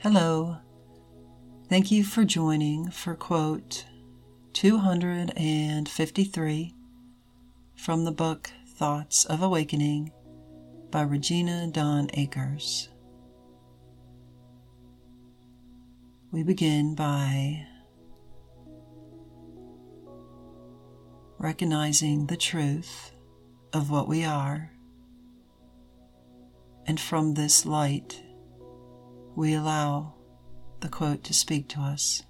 Hello. Thank you for joining for quote 253 from the book Thoughts of Awakening by Regina Dawn Akers. We begin by recognizing the truth of what we are, and from this light we allow the quote to speak to us.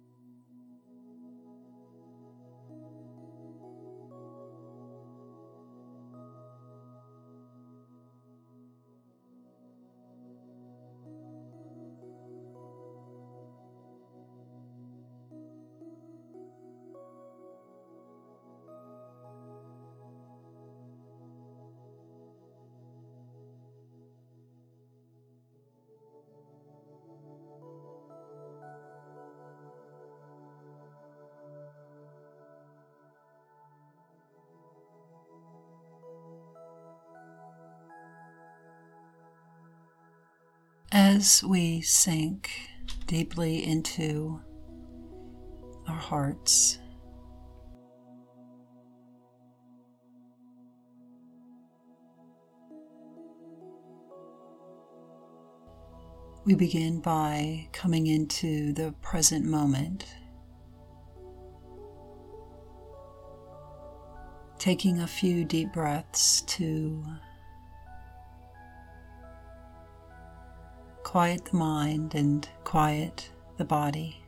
As we sink deeply into our hearts, we begin by coming into the present moment, taking a few deep breaths to quiet the mind and quiet the body.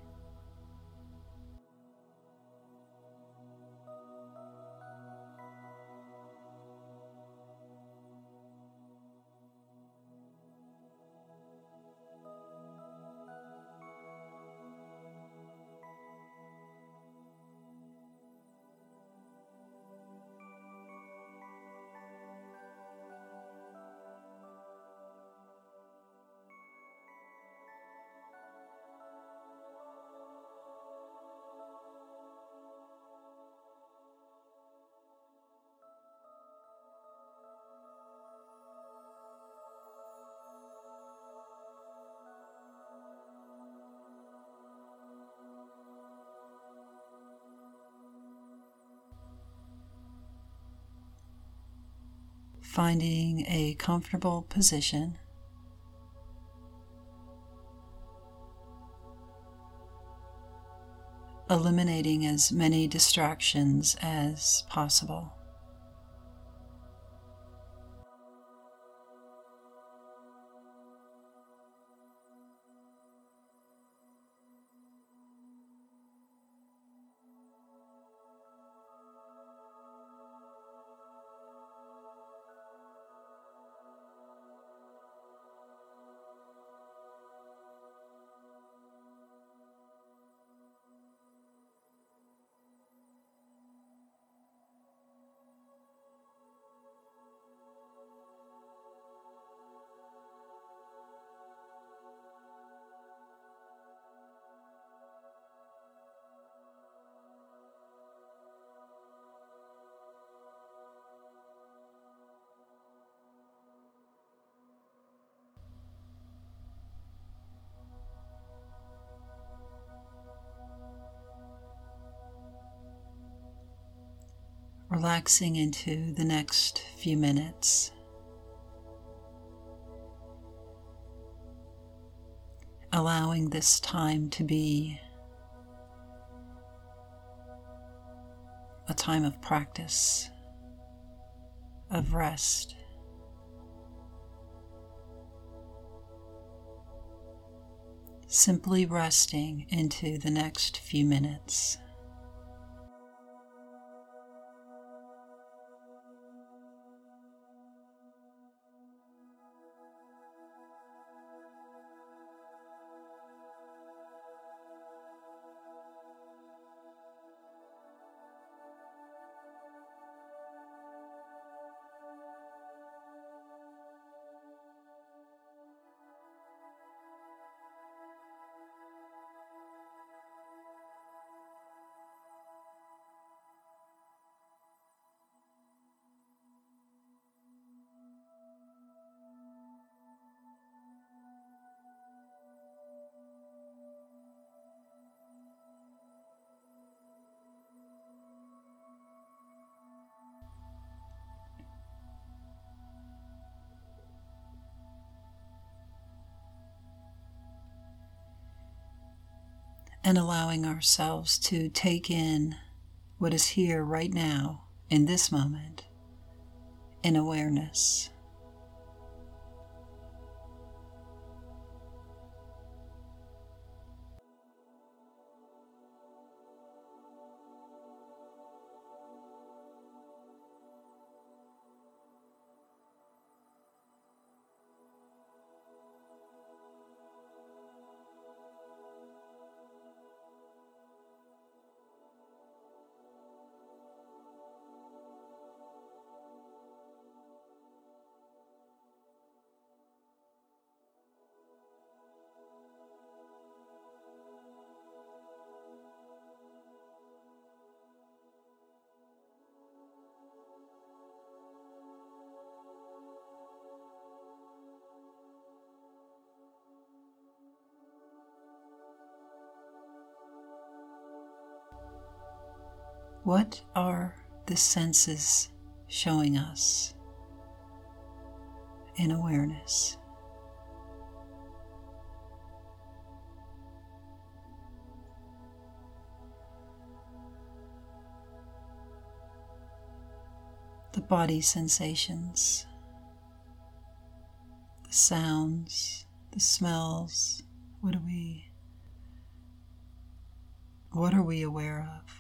Finding a comfortable position, eliminating as many distractions as possible. Relaxing into the next few minutes, allowing this time to be a time of practice, of rest. Simply resting into the next few minutes. and allowing ourselves to take in what is here right now, in this moment, in awareness. What are the senses showing us in awareness? The body sensations, the sounds, the smells. What are we aware of?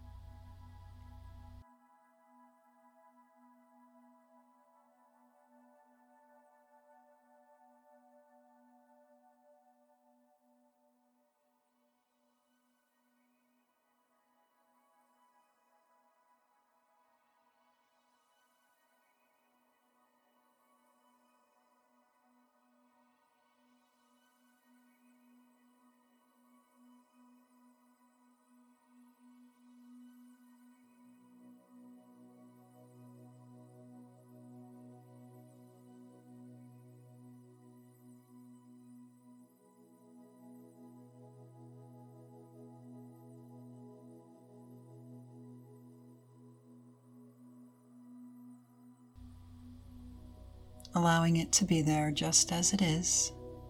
Allowing it to be there just as it is,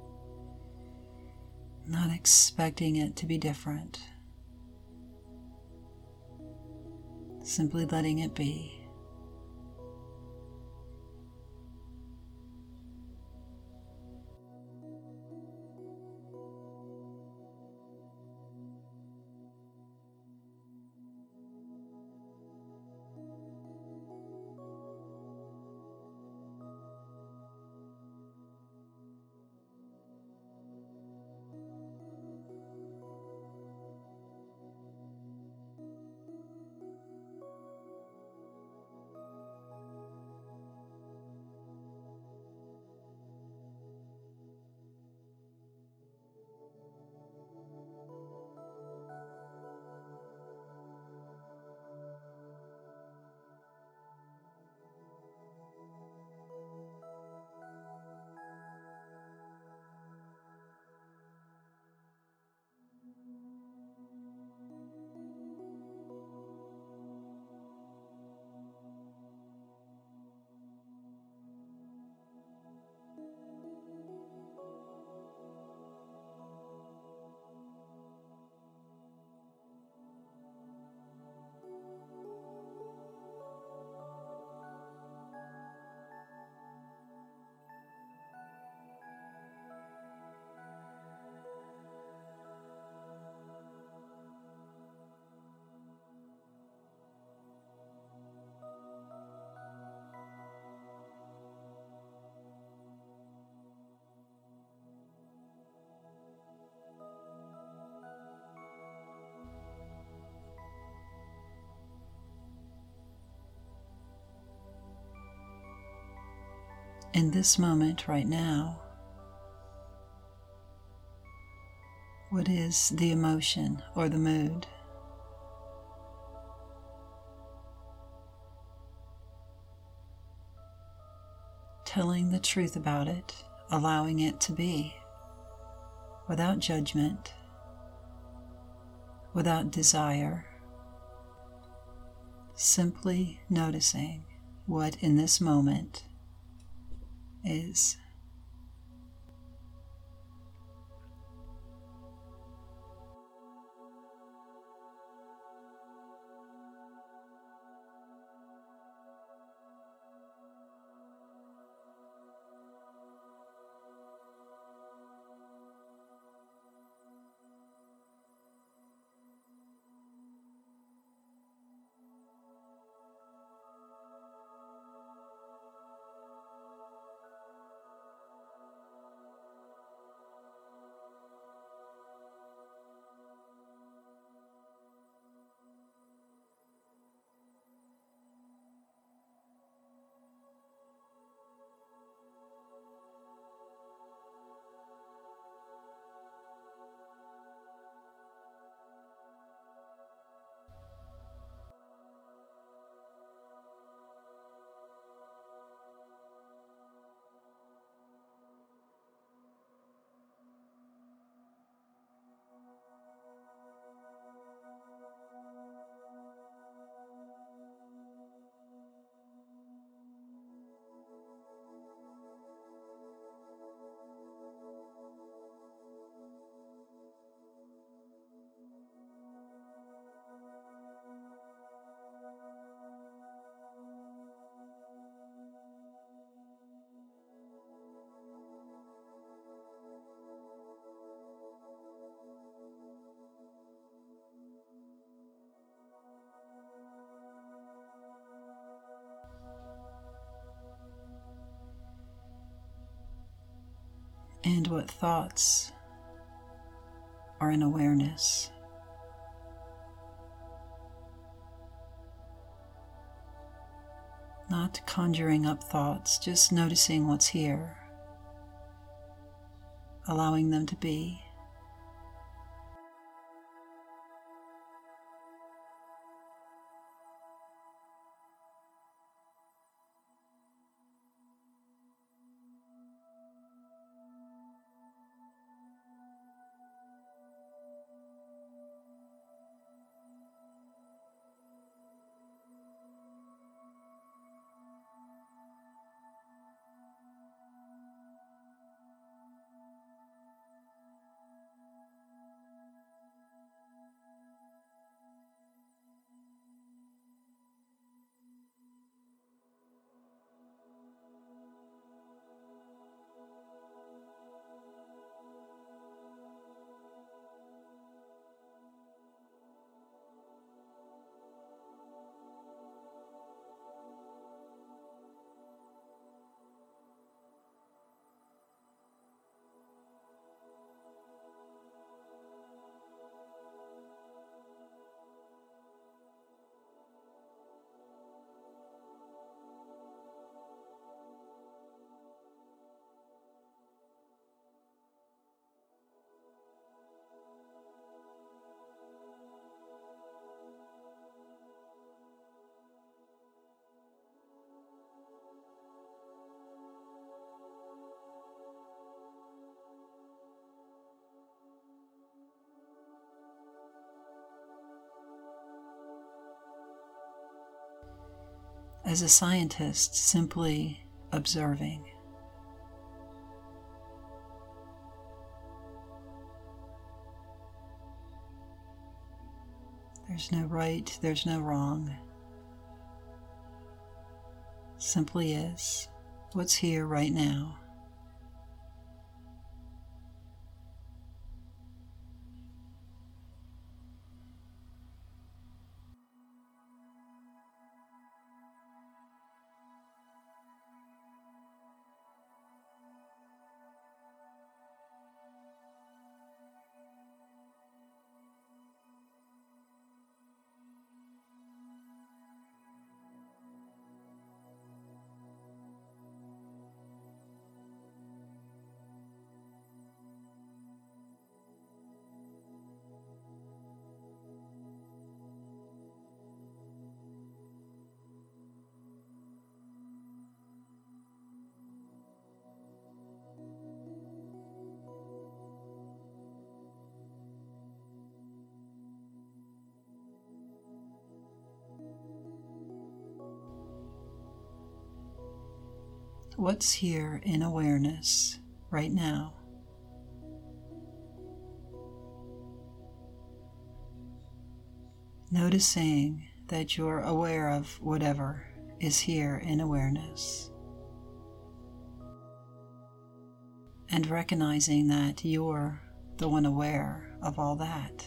not expecting it to be different, simply letting it be. In this moment right now, what is the emotion or the mood? Telling the truth about it, allowing it to be, without judgment, without desire, simply noticing what in this moment is. and what thoughts are in awareness. Not conjuring up thoughts, just noticing what's here, allowing them to be. As a scientist, simply observing. There's no right, there's no wrong. Simply is what's here right now. What's here in awareness right now? Noticing that you're aware of whatever is here in awareness. And recognizing that you're the one aware of all that.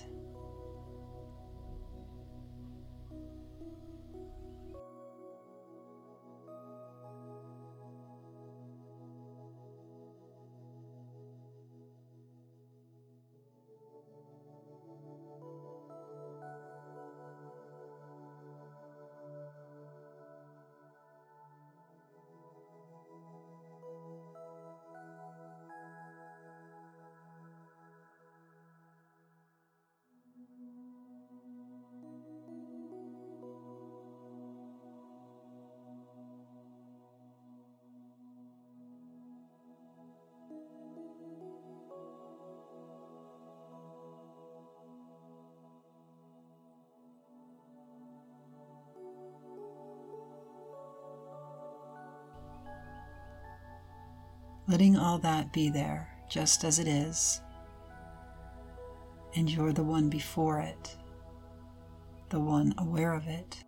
Letting all that be there, just as it is, and you're the one before it, the one aware of it.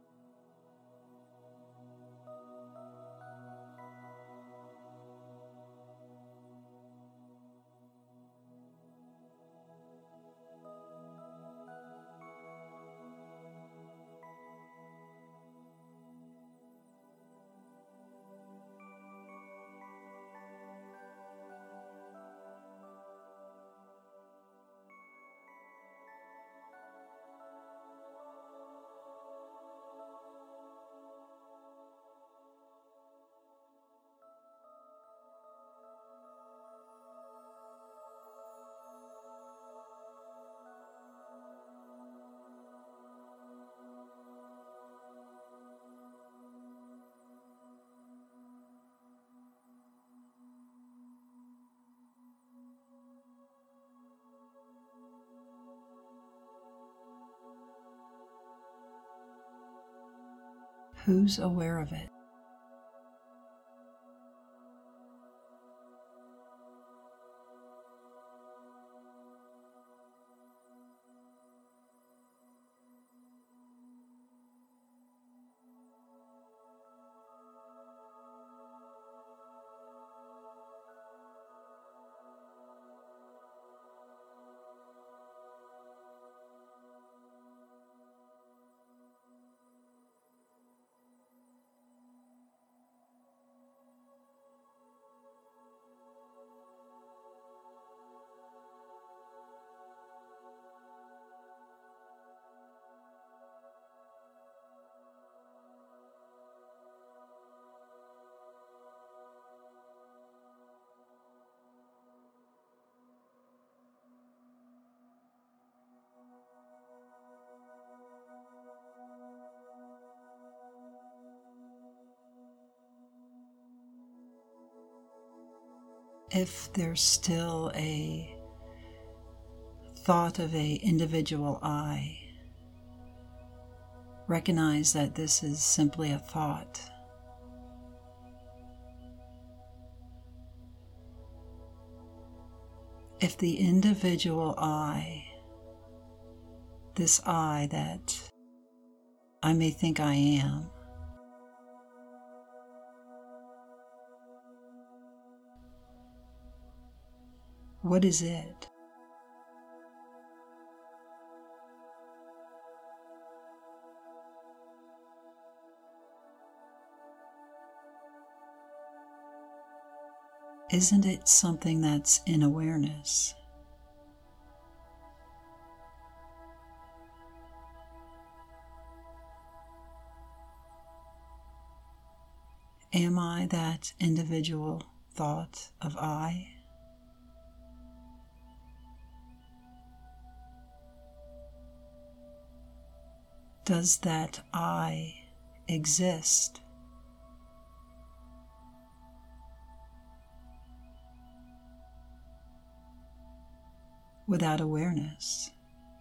Who's aware of it? If there's still a thought of an individual I, recognize that this is simply a thought. If the individual I, this I that I may think I am, what is it? Isn't it something that's in awareness? Am I that individual thought of I? Does that I exist? Without awareness?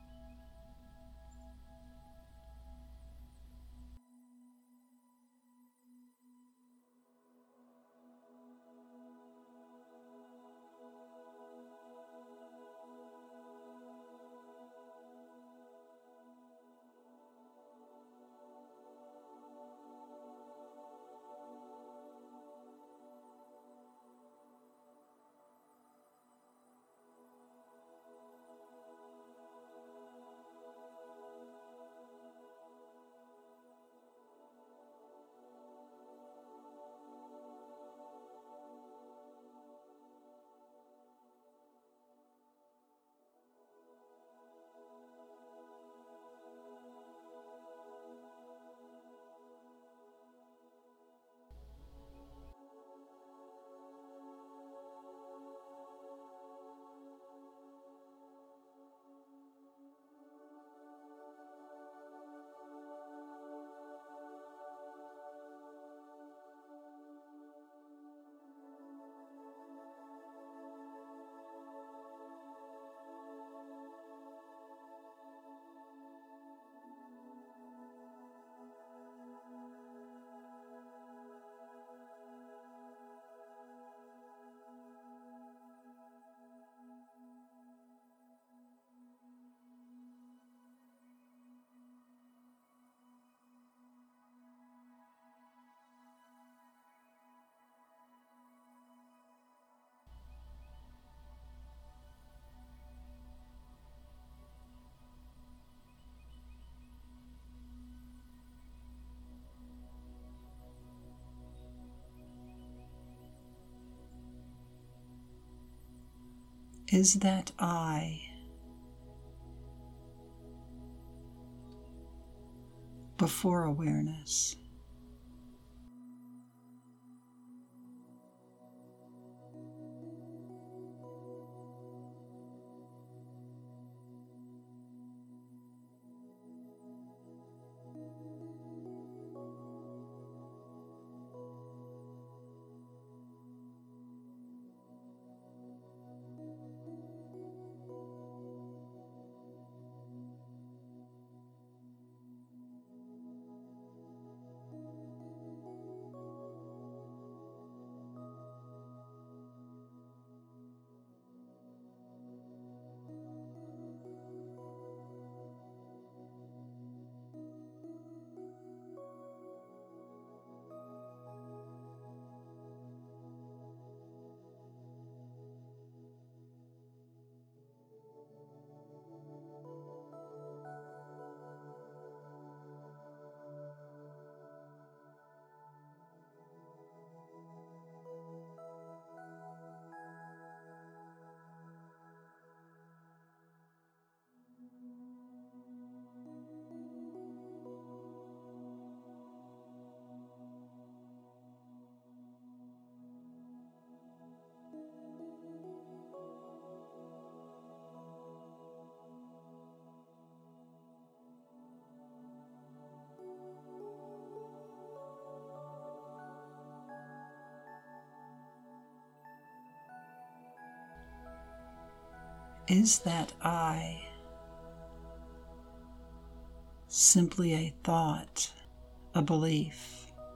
Is that I before awareness? Is that I simply a thought, a belief?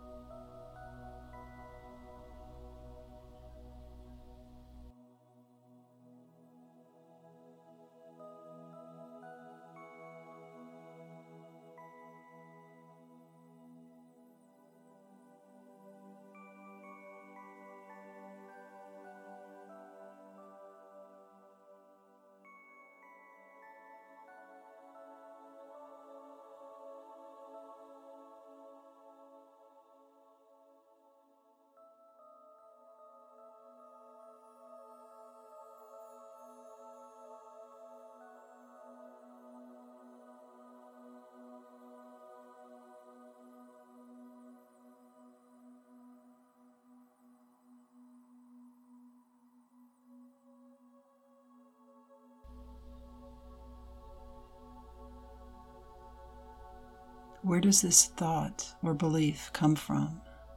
Where does this thought or belief come from?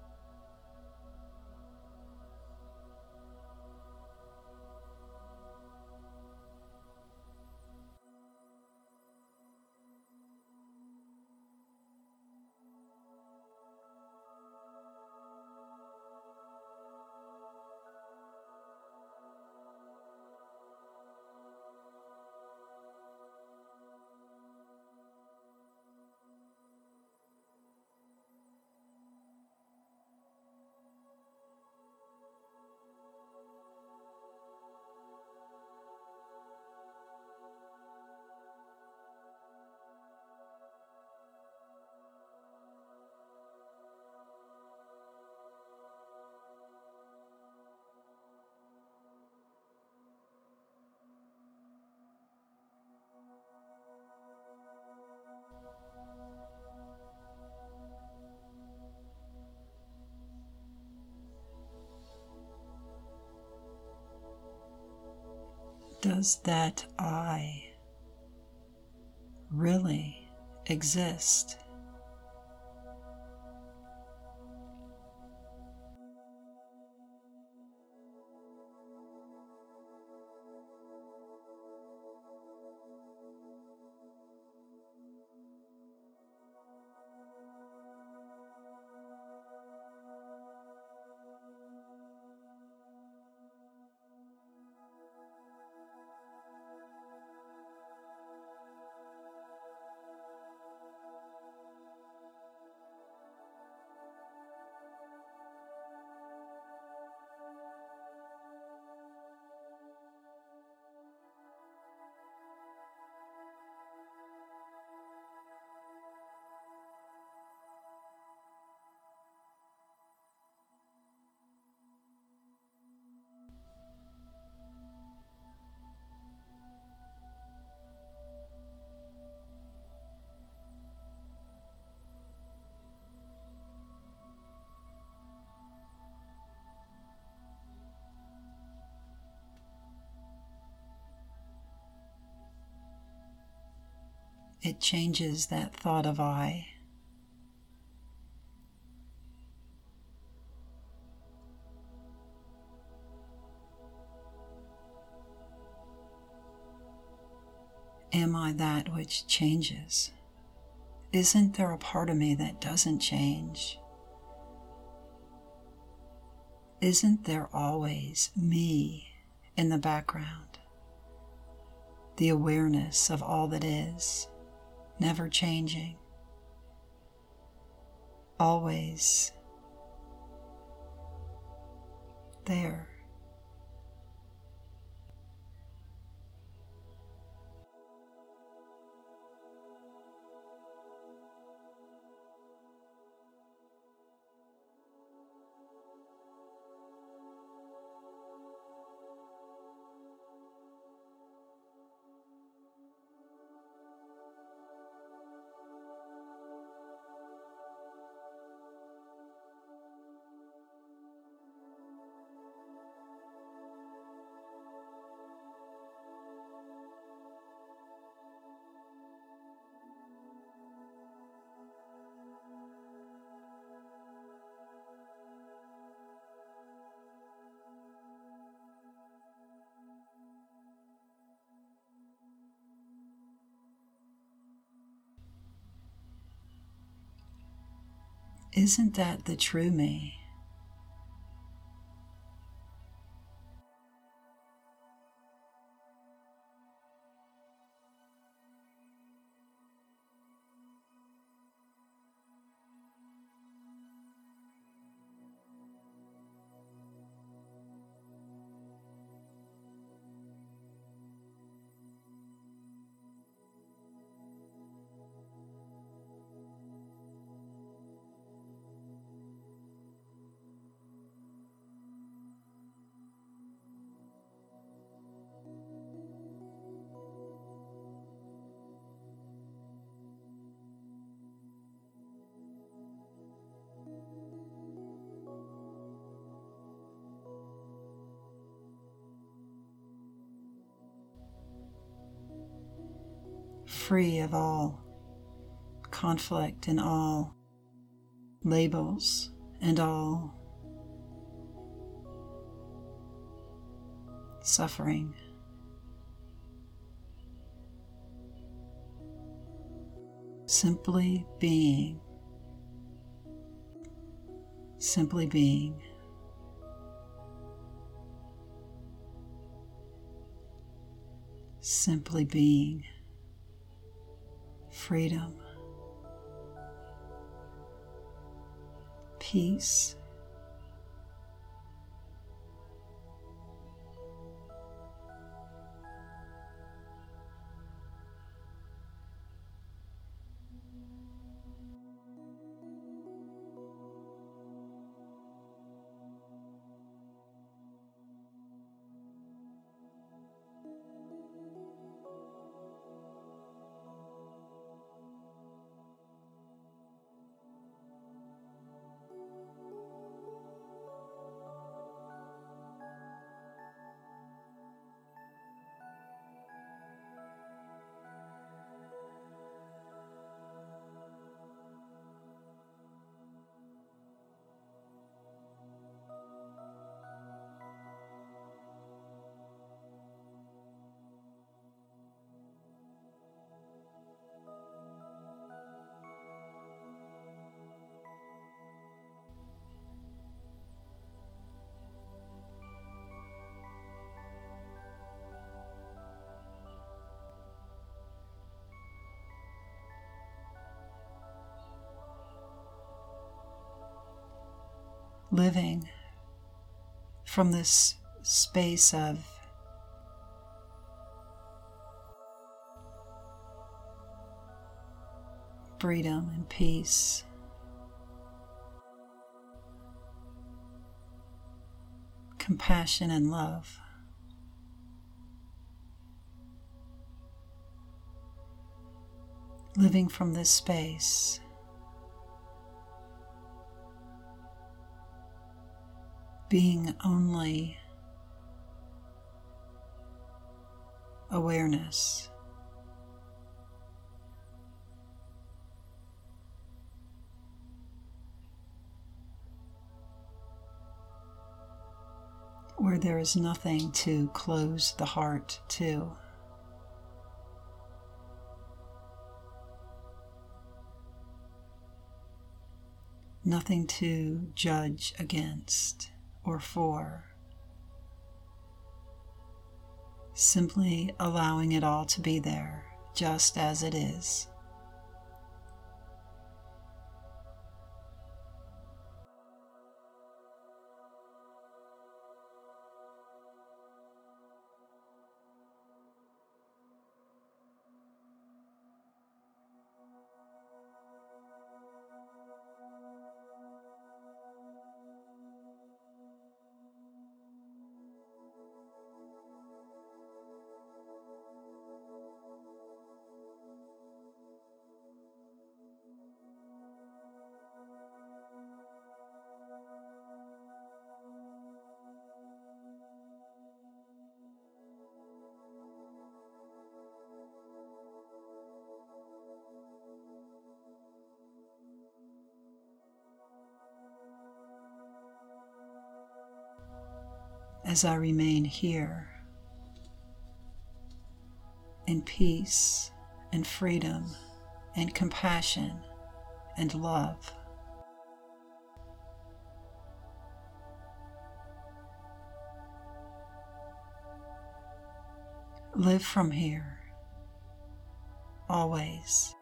Does that I really exist? It changes that thought of I. Am I that which changes? Isn't there a part of me that doesn't change? Isn't there always me in the background? The awareness of all that is, never changing, always there. Isn't that the true me? Free of all conflict and all labels and all suffering. Simply being. Simply being. Simply being. Freedom, peace, living from this space of freedom and peace. Compassion and love. Living from this space, being only awareness. Where there is nothing to close the heart to. Nothing to judge against or for. Simply allowing it all to be there, just as it is. As I remain here in peace and freedom and compassion and love, Live from here, always.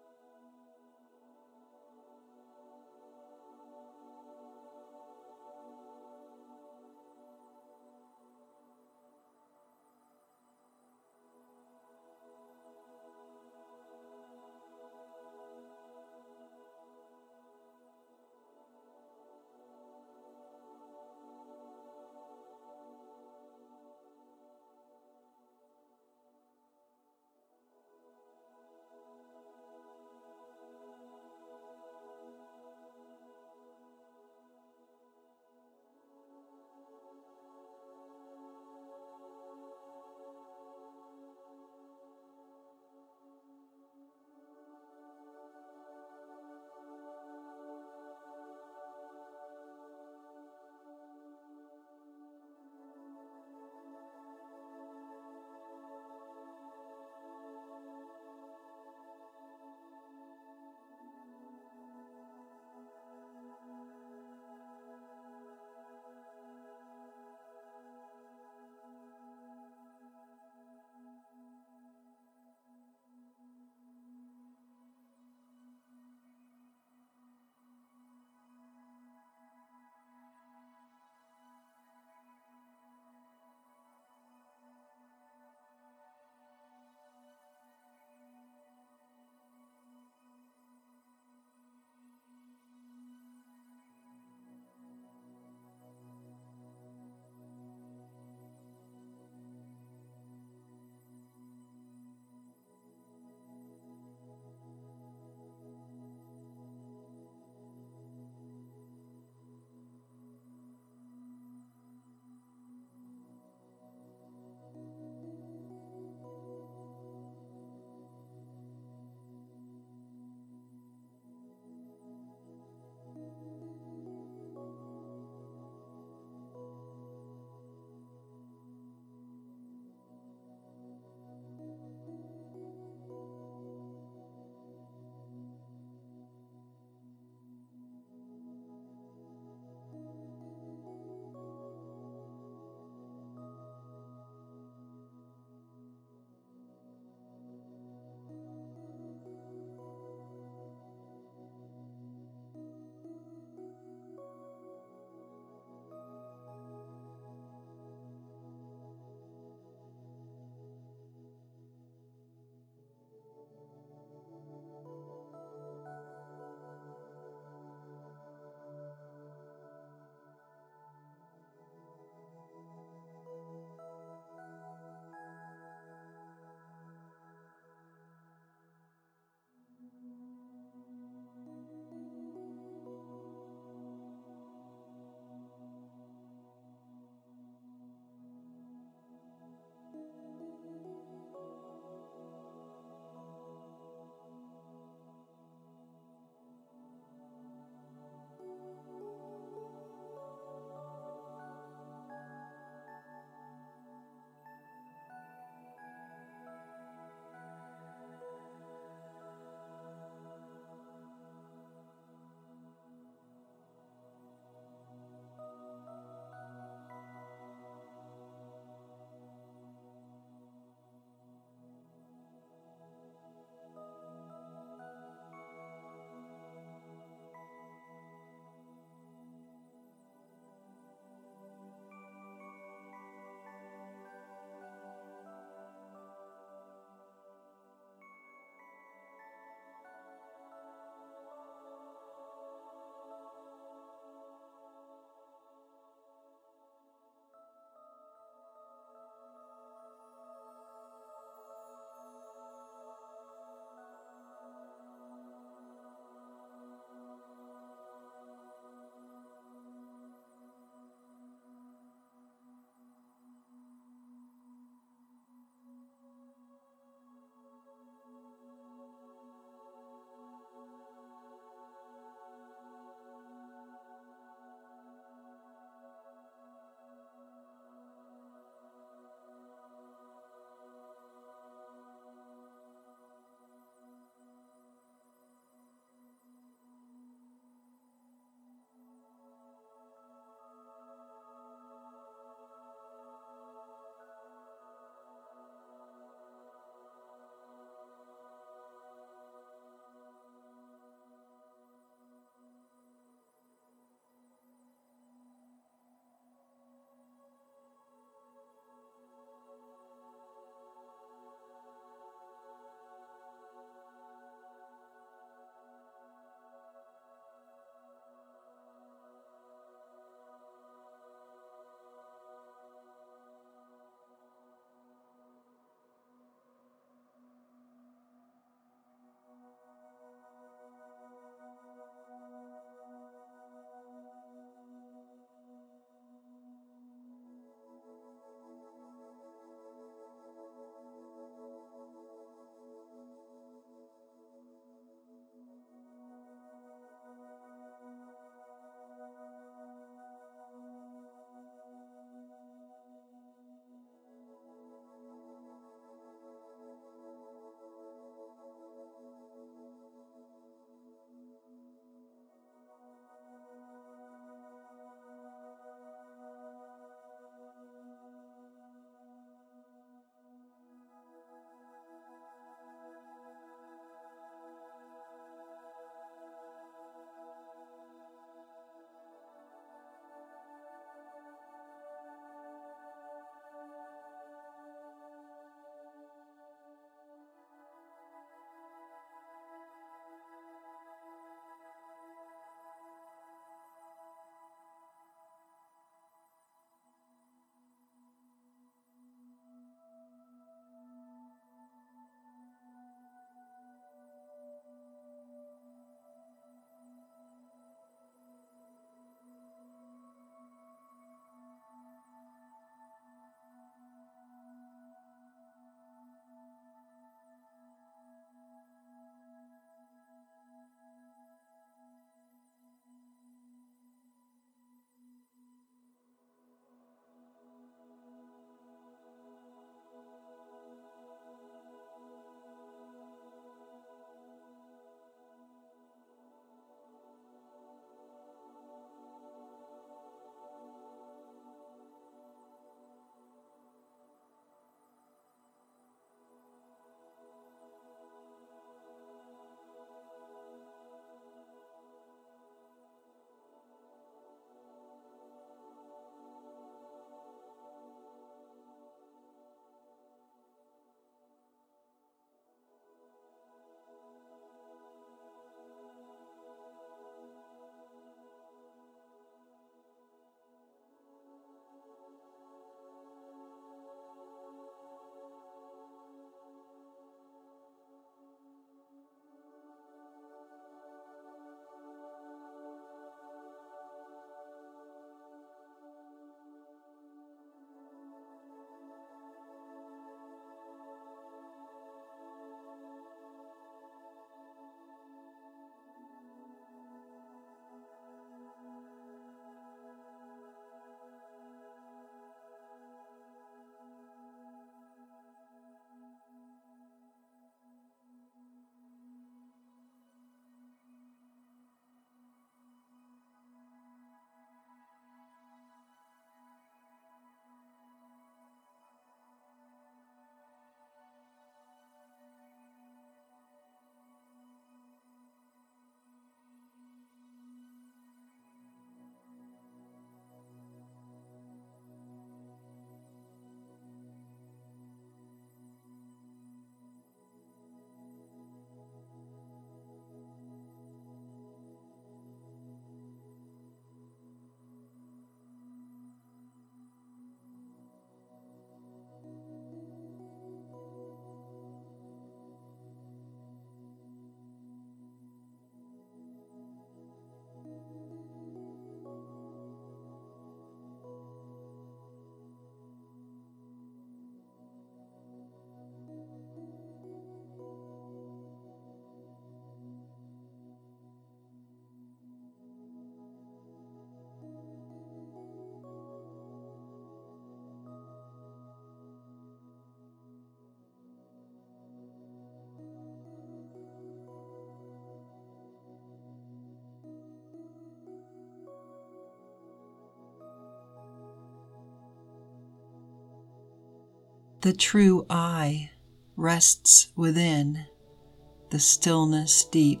The true I rests within the stillness deep.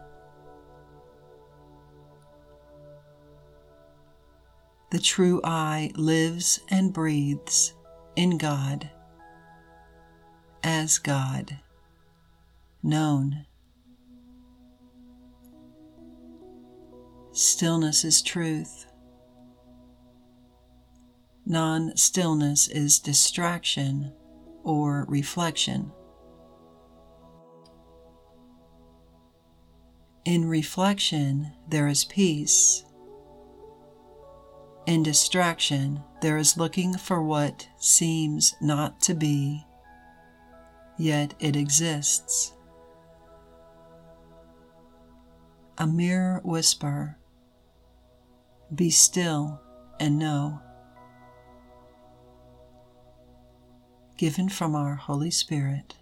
The true I lives and breathes in God, as God, known. Stillness is truth. Non-stillness is distraction or reflection. In reflection, there is peace. In distraction, there is looking for what seems not to be, yet it exists. A mere whisper, be still and know. Given from our Holy Spirit.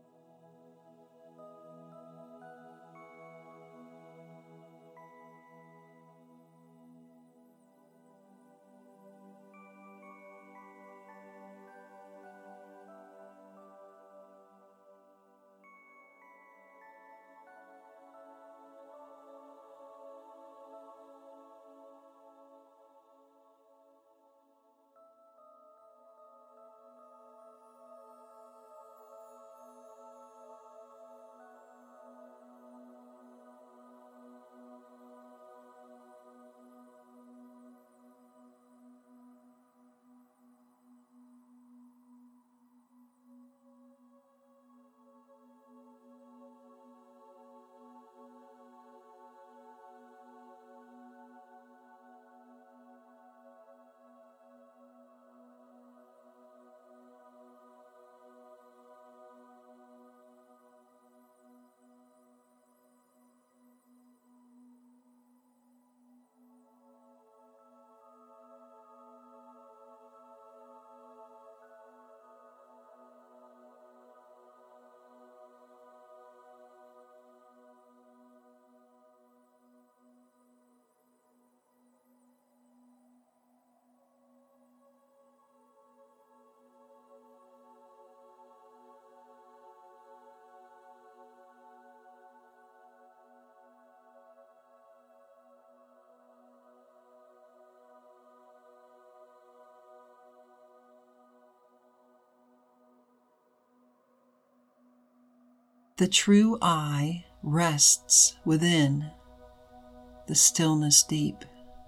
The true I rests within the stillness deep.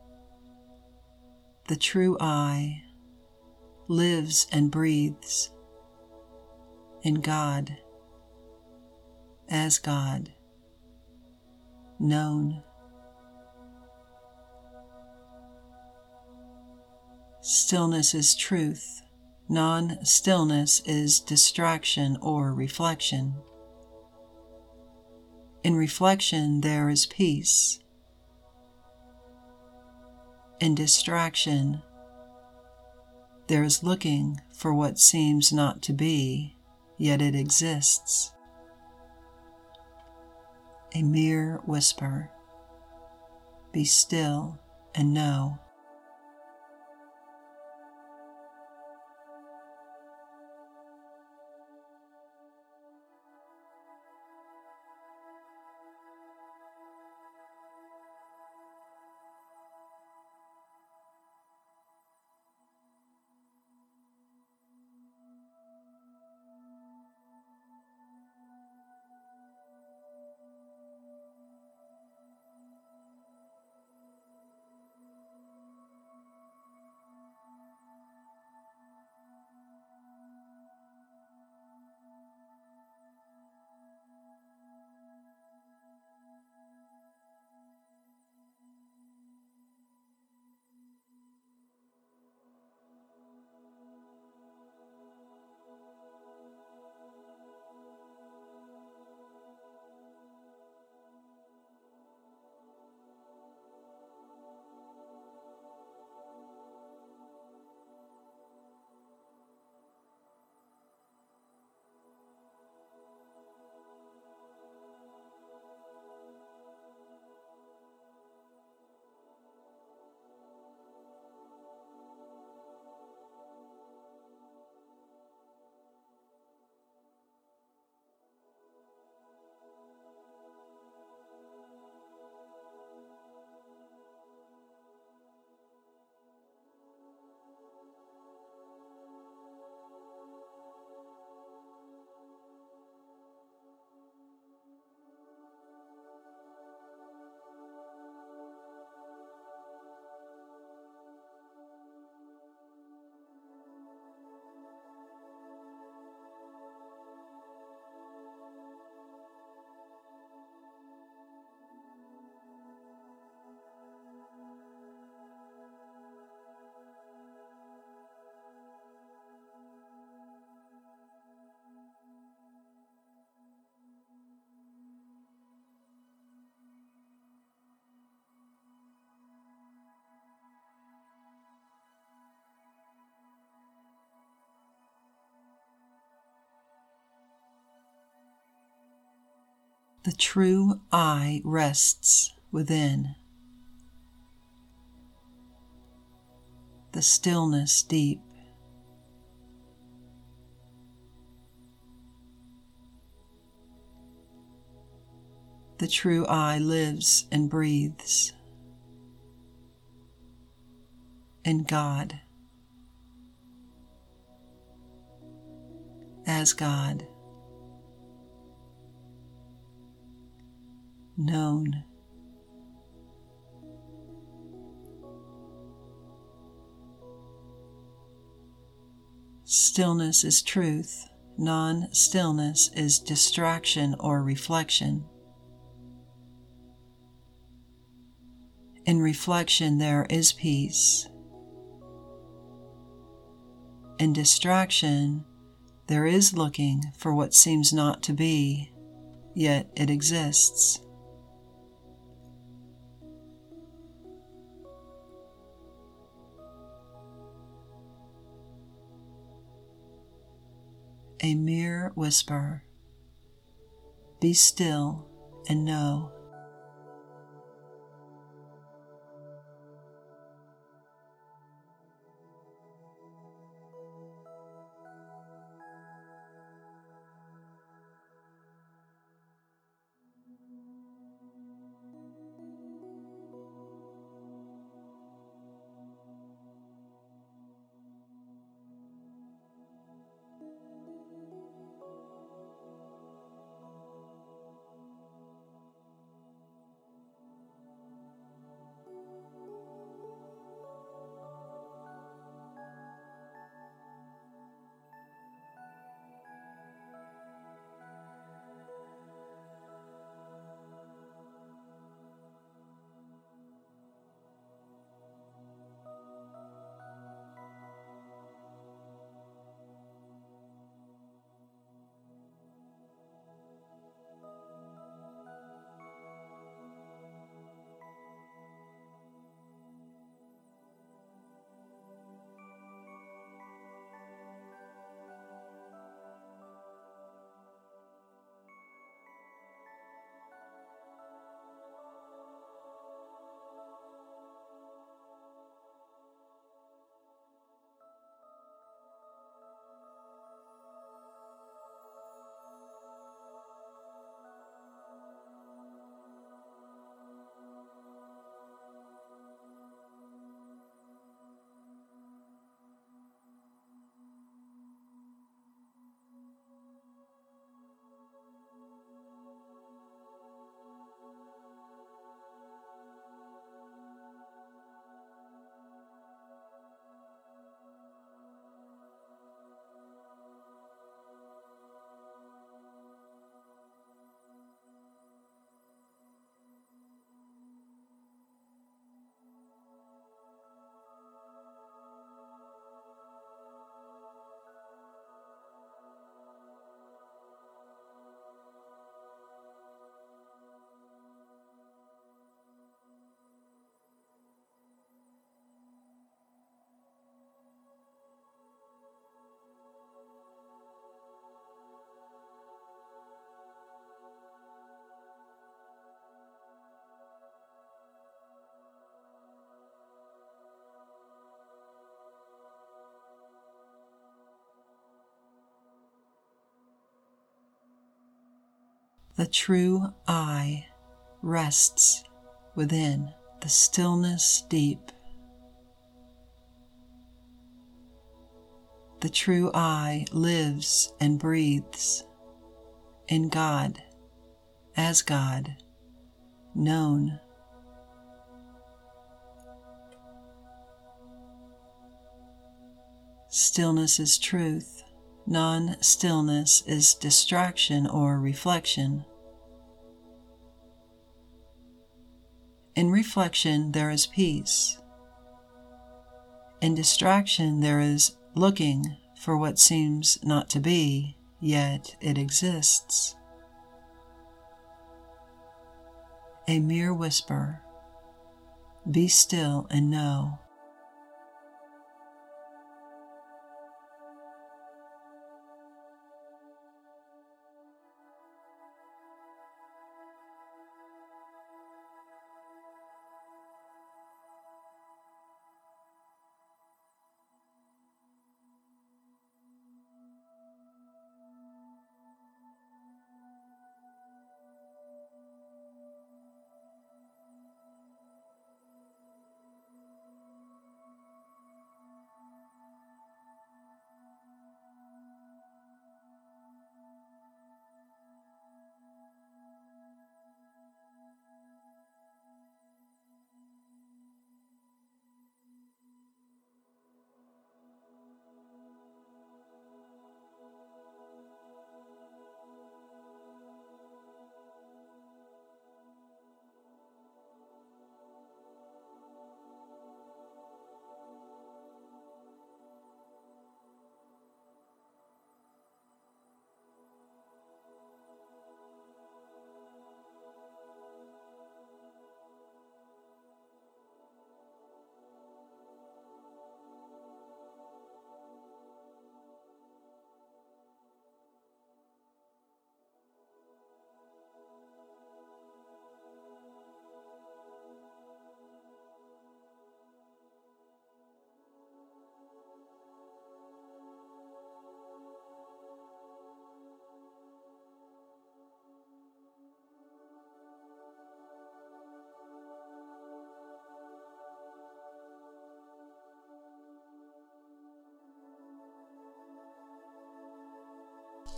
The true I lives and breathes in God, as God, known. Stillness is truth. Non-stillness is distraction or reflection. In reflection, there is peace. In distraction, there is looking for what seems not to be, yet it exists. A mere whisper. Be still and know. The true I rests within. The stillness deep. The true I lives and breathes in God, as God, known. Stillness is truth. Non-stillness is distraction or reflection. In reflection there is peace. In distraction there is looking for what seems not to be, yet it exists. A mere whisper. Be still and know. The true I rests within the stillness deep. The true I lives and breathes in God, as God, known. Stillness is truth. Non-stillness is distraction or reflection. In reflection there is peace. In distraction there is looking for what seems not to be, yet it exists. A mere whisper. Be still and know.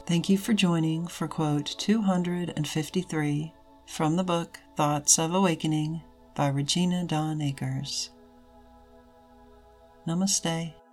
Thank you for joining for quote 253 from the book Thoughts of Awakening by Regina Dawn Akers. Namaste.